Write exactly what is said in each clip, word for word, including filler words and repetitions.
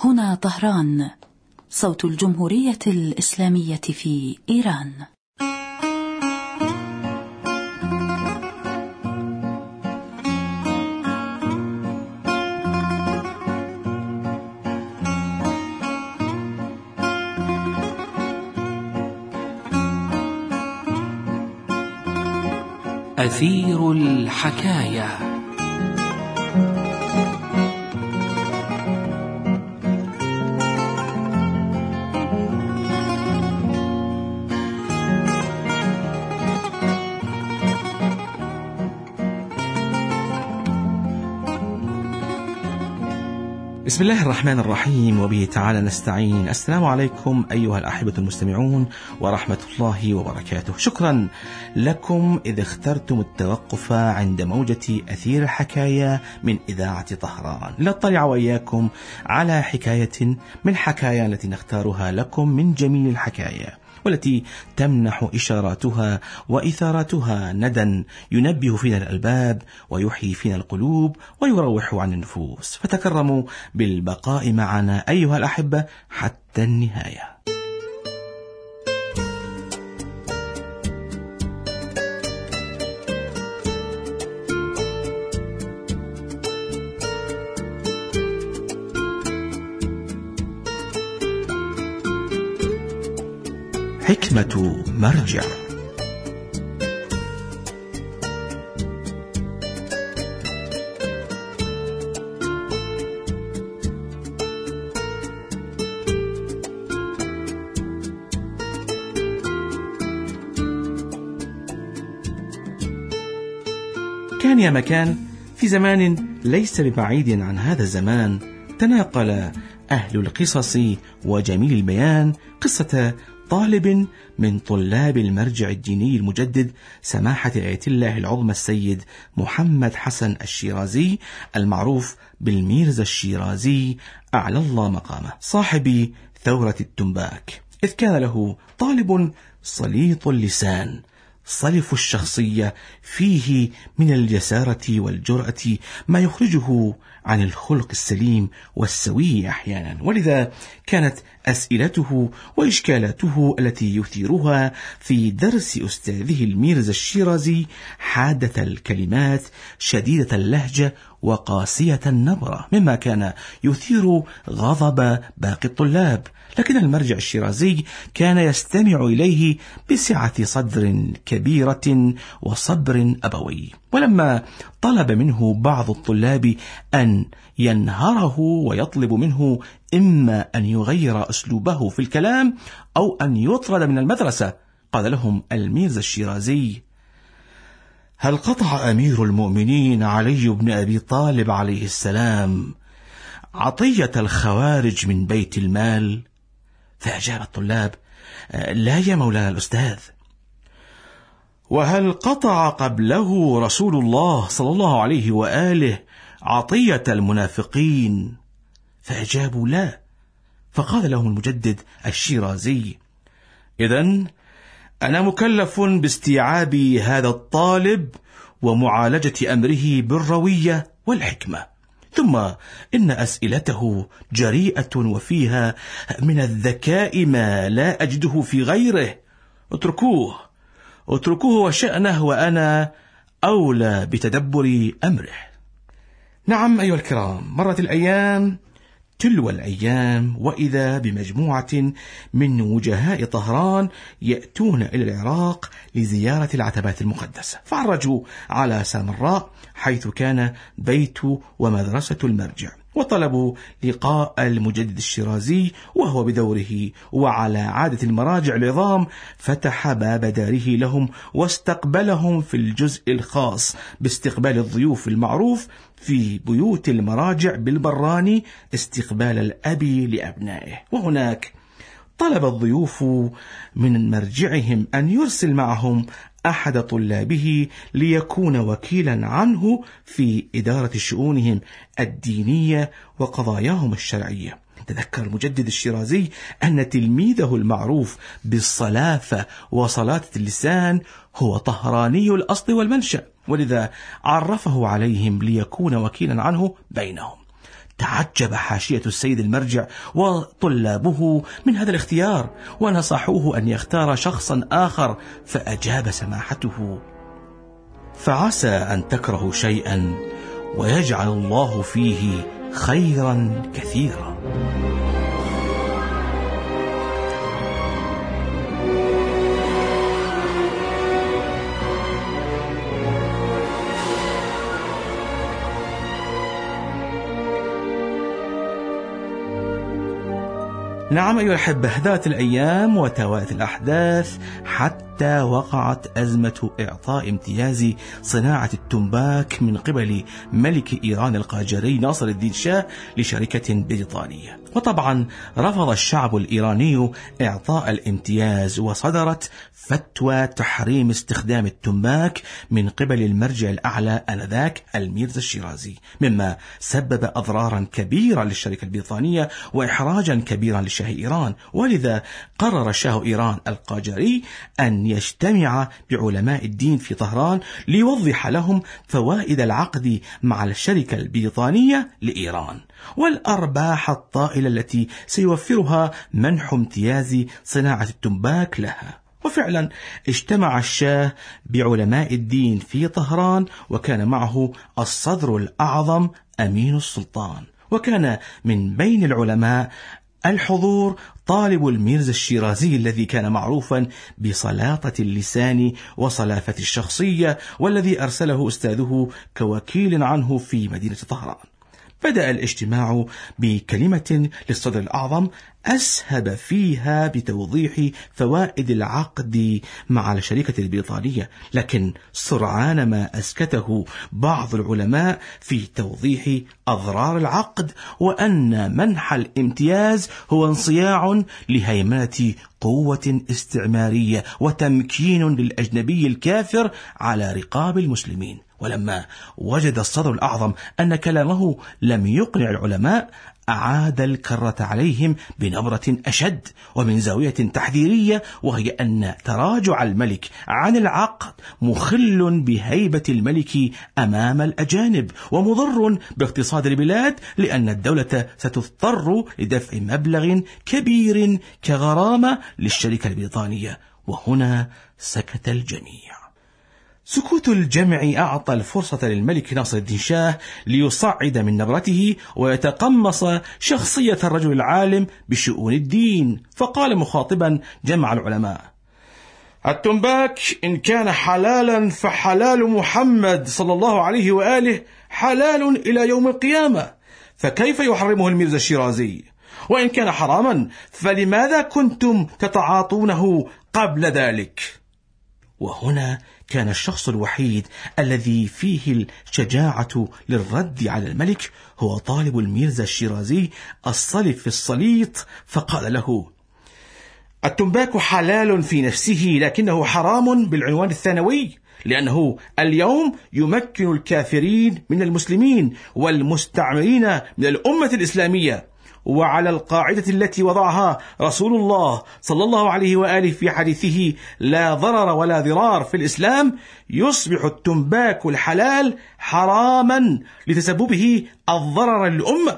هنا طهران، صوت الجمهورية الإسلامية في إيران. أثير الحكاية. بسم الله الرحمن الرحيم، وبه تعالى نستعين. السلام عليكم أيها الأحبة المستمعون ورحمة الله وبركاته. شكرا لكم إذ اخترتم التوقف عند موجة أثير الحكاية من إذاعة طهران لنطلع وإياكم على حكاية من حكايا التي نختارها لكم من جميل الحكاية، والتي تمنح إشاراتها وإثاراتها ندى ينبه فينا الألباب ويحيي فينا القلوب ويروح عن النفوس. فتكرموا بالبقاء معنا أيها الأحبة حتى النهاية. حكمة مرجع. كان يا مكان في زمان ليس ببعيد عن هذا الزمان تناقل أهل القصص وجميل البيان قصة طالب من طلاب المرجع الديني المجدد سماحة آية الله العظمى السيد محمد حسن الشيرازي المعروف بالميرزا الشيرازي أعلى الله مقامه، صاحب ثورة التنباك. إذ كان له طالب صليط اللسان صلف الشخصية، فيه من الجسارة والجرأة ما يخرجه عن الخلق السليم والسوي أحيانا، ولذا كانت أسئلته وإشكالاته التي يثيرها في درس أستاذه الميرزا الشيرازي حادة الكلمات شديدة اللهجة وقاسية النبرة، مما كان يثير غضب باقي الطلاب. لكن المرجع الشيرازي كان يستمع إليه بسعة صدر كبيرة وصبر أبوي. ولما طلب منه بعض الطلاب أن ينهره ويطلب منه إما أن يغير أسلوبه في الكلام أو أن يطرد من المدرسة، قال لهم الميرزا الشيرازي: هل قطع أمير المؤمنين علي بن أبي طالب عليه السلام عطية الخوارج من بيت المال؟ فأجاب الطلاب: لا يا مولانا الأستاذ. وهل قطع قبله رسول الله صلى الله عليه وآله عطية المنافقين؟ فأجابوا لا. فقال لهم المجدد الشيرازي: إذن أنا مكلف باستيعاب هذا الطالب ومعالجة أمره بالروية والحكمة، ثم إن أسئلته جريئة وفيها من الذكاء ما لا أجده في غيره. اتركوه اتركوه وشأنه، وأنا أولى بتدبر أمره. نعم أيها الكرام، مرت الأيام تلو الأيام، وإذا بمجموعة من وجهاء طهران يأتون إلى العراق لزيارة العتبات المقدسة، فعرجوا على سامراء حيث كان بيت ومدرسة المرجع، وطلبوا لقاء المجدد الشيرازي، وهو بدوره وعلى عادة المراجع العظام فتح باب داره لهم واستقبلهم في الجزء الخاص باستقبال الضيوف المعروف في بيوت المراجع بالبراني استقبال الأب لأبنائه. وهناك طلب الضيوف من مرجعهم أن يرسل معهم أحد طلابه ليكون وكيلا عنه في إدارة شؤونهم الدينية وقضاياهم الشرعية. تذكر المجدد الشيرازي أن تلميذه المعروف بالصلافة وصلاة اللسان هو طهراني الأصل والمنشأ، ولذا عرفه عليهم ليكون وكيلا عنه بينهم. تعجب حاشية السيد المرجع وطلابه من هذا الاختيار، ونصحوه أن يختار شخصا آخر، فأجاب سماحته: فعسى أن تكرهوا شيئا ويجعل الله فيه خيرا كثيرا. نعم أيها الأحبة، هدأت الأيام وتوالت الأحداث حتى وقعت أزمة إعطاء امتياز صناعة التمباك من قبل ملك إيران القاجاري ناصر الدين شاه لشركة بريطانية. وطبعا رفض الشعب الإيراني إعطاء الامتياز، وصدرت فتوى تحريم استخدام التمباك من قبل المرجع الأعلى آنذاك الميرزا الشيرازي، مما سبب أضرارا كبيرة للشركة البريطانية وإحراجا كبيرا لشاه إيران. ولذا قرر شاه إيران القاجاري أن يجتمع بعلماء الدين في طهران ليوضح لهم فوائد العقد مع الشركة البريطانية لإيران والأرباح الطائلة التي سيوفرها منح امتياز صناعة التمباك لها. وفعلا اجتمع الشاه بعلماء الدين في طهران، وكان معه الصدر الأعظم أمين السلطان، وكان من بين العلماء الحضور طالب الميرزا الشيرازي الذي كان معروفا بصلاطة اللسان وصلافة الشخصية، والذي أرسله أستاذه كوكيل عنه في مدينة طهران. بدأ الاجتماع بكلمة للصدر الأعظم أسهب فيها بتوضيح فوائد العقد مع الشركة البريطانية، لكن سرعان ما أسكته بعض العلماء في توضيح أضرار العقد، وأن منح الامتياز هو انصياع لهيمنة قوة استعمارية وتمكين للأجنبي الكافر على رقاب المسلمين. ولما وجد الصدر الأعظم أن كلامه لم يقنع العلماء، أعاد الكرة عليهم بنبرة أشد ومن زاوية تحذيرية، وهي أن تراجع الملك عن العقد مخل بهيبة الملك أمام الأجانب ومضر باقتصاد البلاد، لأن الدولة ستضطر لدفع مبلغ كبير كغرامة للشركة البريطانية. وهنا سكت الجميع. سكوت الجمع أعطى الفرصة للملك ناصر الدين شاه ليصعد من نبرته ويتقمص شخصية الرجل العالم بشؤون الدين، فقال مخاطبا جمع العلماء: التمباك إن كان حلالا فحلال محمد صلى الله عليه وآله حلال إلى يوم القيامة، فكيف يحرمه الميرزا الشيرازي؟ وإن كان حراما فلماذا كنتم تتعاطونه قبل ذلك؟ وهنا كان الشخص الوحيد الذي فيه الشجاعة للرد على الملك هو طالب الميرزا الشيرازي الصلف في الصليط، فقال له: التمباك حلال في نفسه، لكنه حرام بالعنوان الثانوي، لأنه اليوم يمكن الكافرين من المسلمين والمستعمرين من الأمة الإسلامية، وعلى القاعدة التي وضعها رسول الله صلى الله عليه وآله في حديثه لا ضرر ولا ضرار في الإسلام، يصبح التمباك الحلال حراما لتسببه الضرر للأمة.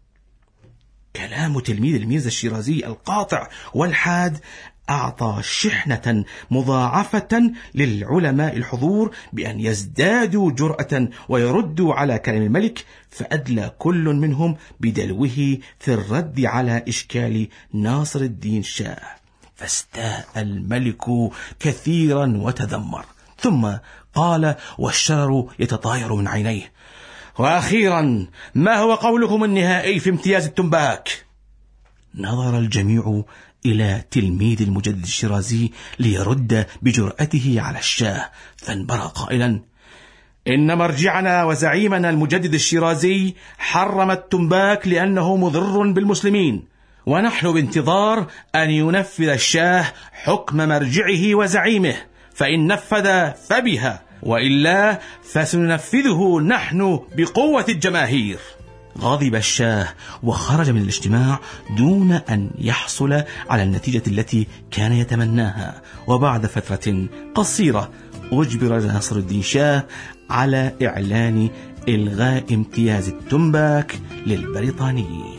كلام تلميذ الميرزا الشيرازي القاطع والحاد أعطى شحنة مضاعفة للعلماء الحضور بأن يزدادوا جرأة ويردوا على كلام الملك، فأدلى كل منهم بدلوه في الرد على إشكال ناصر الدين شاه. فاستاء الملك كثيرا وتذمر، ثم قال والشرر يتطاير من عينيه: وأخيرا، ما هو قولكم النهائي في امتياز التمباك؟ نظر الجميع إلى تلميذ المجدد الشيرازي ليرد بجرأته على الشاه، فانبرى قائلا: إن مرجعنا وزعيمنا المجدد الشيرازي حرم التمباك لأنه مضر بالمسلمين، ونحن بانتظار أن ينفذ الشاه حكم مرجعه وزعيمه، فإن نفذ فبها، وإلا فسننفذه نحن بقوة الجماهير. غضب الشاه وخرج من الاجتماع دون أن يحصل على النتيجة التي كان يتمناها. وبعد فترة قصيرة أجبر ناصر الدين شاه على إعلان إلغاء امتياز التمباك للبريطانيين.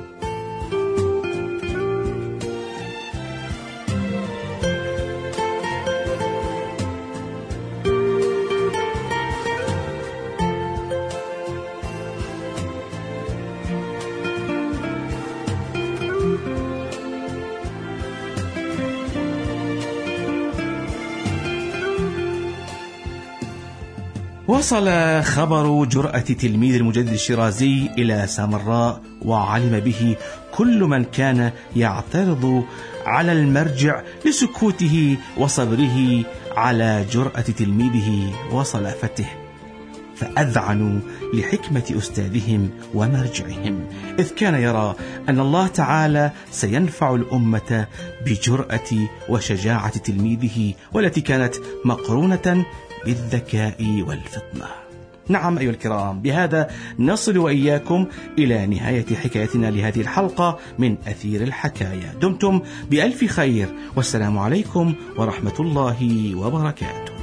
وصل خبر جرأة تلميذ المجدد الشيرازي إلى سامراء، وعلم به كل من كان يعترض على المرجع لسكوته وصبره على جرأة تلميذه وصلافته، فأذعنوا لحكمة أستاذهم ومرجعهم، إذ كان يرى أن الله تعالى سينفع الأمة بجرأة وشجاعة تلميذه، والتي كانت مقرونة بالذكاء والفطنة. نعم أيها الكرام، بهذا نصل وإياكم إلى نهاية حكايتنا لهذه الحلقة من أثير الحكاية. دمتم بألف خير، والسلام عليكم ورحمة الله وبركاته.